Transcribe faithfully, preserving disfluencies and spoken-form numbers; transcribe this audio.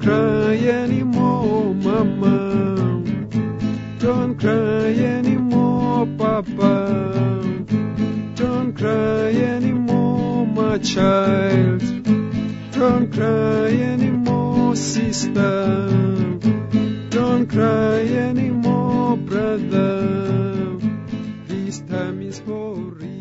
cry anymore, Mama. Don't cry anymore, Papa. Don't cry anymore, my child. Don't cry anymore, sister. Don't cry anymore, brother. This time is for real.